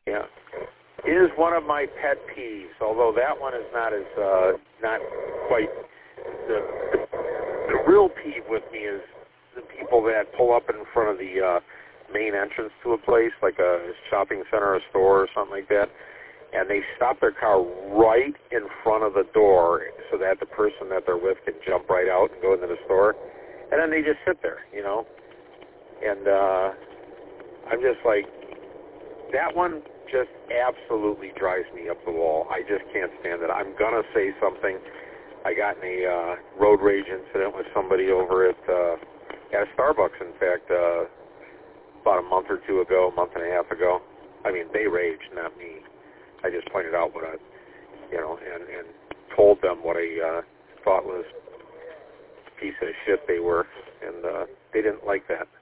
Yeah. Is one of my pet peeves, although that one is not as, not quite, the real peeve with me is the people that pull up in front of the main entrance to a place, like a shopping center, a store, or something like that, and they stop their car right in front of the door so that the person that they're with can jump right out and go into the store, and then they just sit there, you know, and I'm just like, that one just absolutely drives me up the wall. I just can't stand it. I'm going to say something. I got in a road rage incident with somebody over at a Starbucks, in fact, about a month or two ago, a month and a half ago. I mean, they raged, not me. I just pointed out what I, you know, and told them what I thought was a piece of shit they were, and they didn't like that.